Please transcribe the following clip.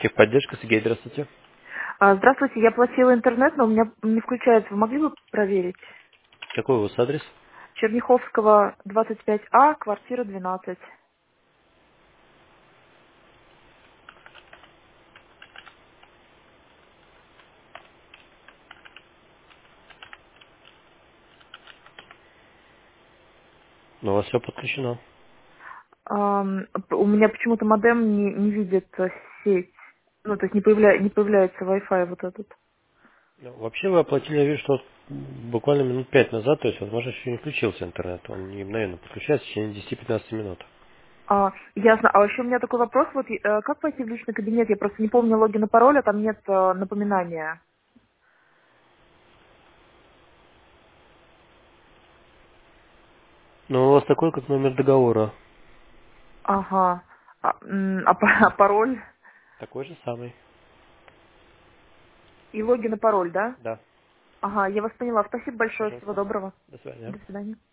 Техподдержка, Сергей, здравствуйте. Здравствуйте, я платила интернет, но у меня не включается. Вы могли бы проверить? Какой у вас адрес? Черняховского, 25А, квартира 12. Ну, у вас все подключено. У меня почему-то модем не видит сеть. Ну, то есть не появляется Wi-Fi вот этот. Ну, вообще вы оплатили, я вижу, что вот буквально минут 5 назад, то есть, возможно, еще не включился интернет. Он не мгновенно подключается в течение 10-15 минут. Ясно. А еще у меня такой вопрос. Вот как войти в личный кабинет? Я просто не помню логин и пароль, а там нет напоминания. Ну, у вас такой, как номер договора. Ага. А пароль? Такой же самый. И логин и пароль, да? Да, Ага, я вас поняла. Спасибо большое. Всего пожалуйста. доброго. До свидания. До свидания.